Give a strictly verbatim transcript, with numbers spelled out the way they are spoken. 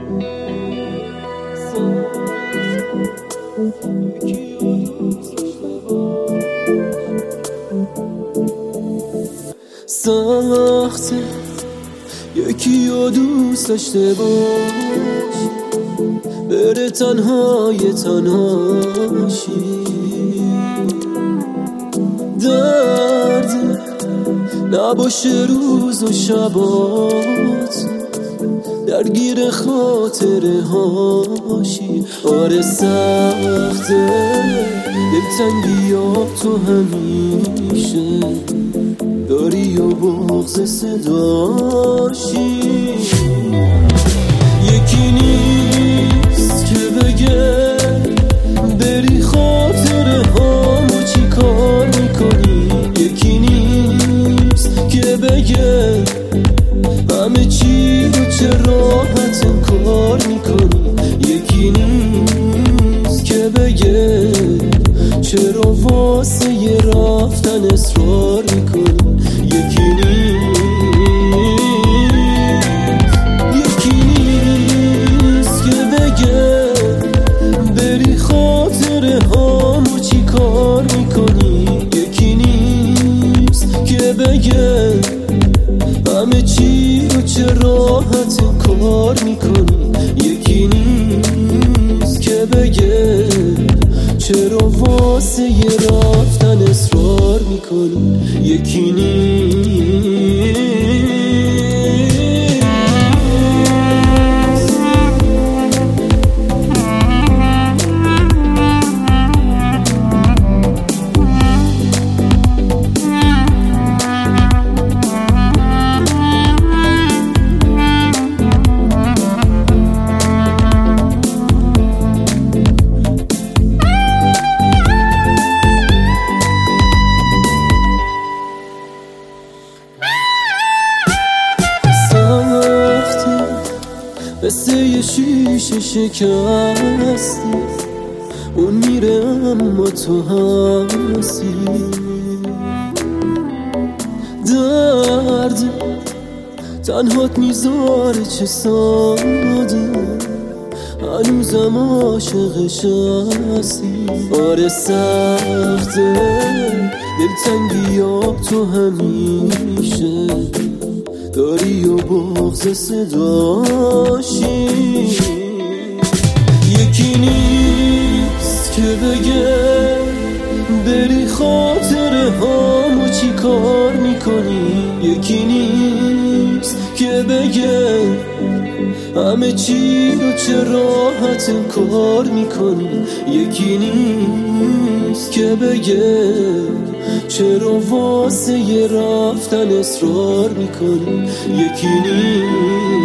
سخته یکی رو دوست داشته باش، بره تنهای تنهاشی. درد نباشه روز و شبات، درگیر خاطره هاشی. آره سخته دلتنگی ها تو همیشه داری و بغض صداشی. یکی نیست که بگه بری خاطره هامو چی کار میکنی. یکی نیست که بگه همه چی رو چه راحت انکار میکنی. یکی نیست که بگه چرا واسه یه رفتن اصرار میکنی. یکی نیست یکی نیست که بگه بری خاطره هامو چی کار میکنی. یکی نیست که بگه همه چی رو چه راحت کار میکنی. یکی نیست که بگه چرا واسه یه رفتن اصرار میکنی. یکی نیست مثل یه شیشه شکستی، اون میره اما تو هستی. درد تنهات میذاره چه ساده، هنوزم عاشقش هستی. آره سخته دلتنگی ها تو همیشه داری و بغض صداشی. یکی نیست که بگه بری خاطره هامو چی کار میکنی. یکی نیست که بگه همه چی رو چه راحت کار میکنی. یکی نیست که بگه چرا واسه یه رفتن اصرار میکنی. یکی نیست